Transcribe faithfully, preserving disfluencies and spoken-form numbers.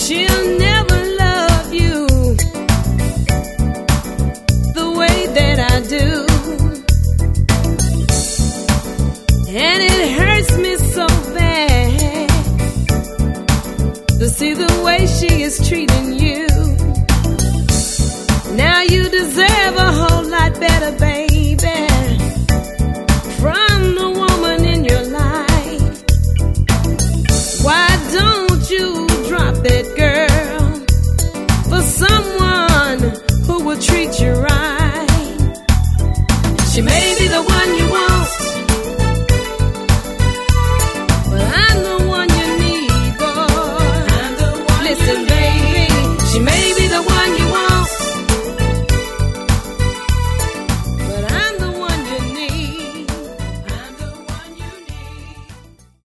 she'll never love you the way that I do. And it hurts me so bad to see the way she is treating you. Now you deserve a whole lot better, baby, from the woman in your life. Why don't you drop that girl for someone who will treat you